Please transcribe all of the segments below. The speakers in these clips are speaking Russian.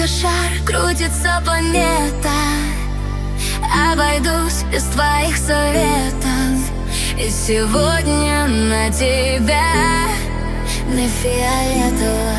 Диско шар, крутится планета. Обойдусь без твоих советов. И сегодня на тебя не фиолетово.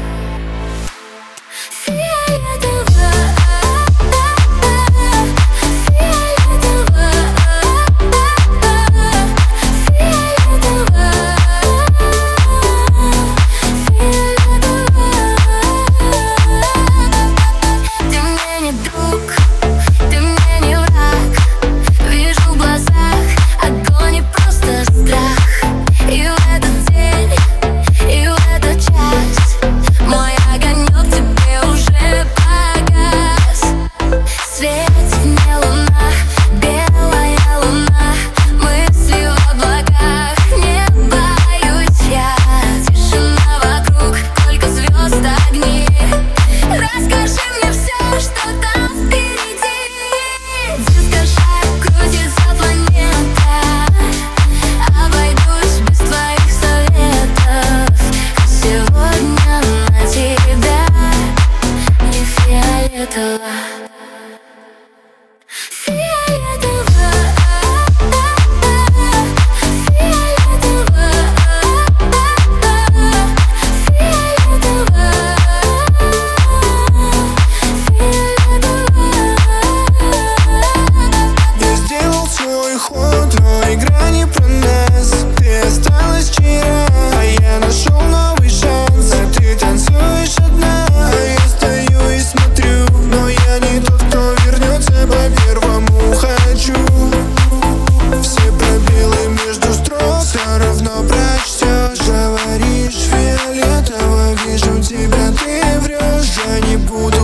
Игра не про нас, ты осталась вчера, а я нашел новый шанс. А ты танцуешь одна, а я стою и смотрю. Но я не тот, кто вернется по первому хочу. Все пробелы между строк все равно прочтешь. Говоришь фиолетово, вижу тебя, ты врешь. Я не буду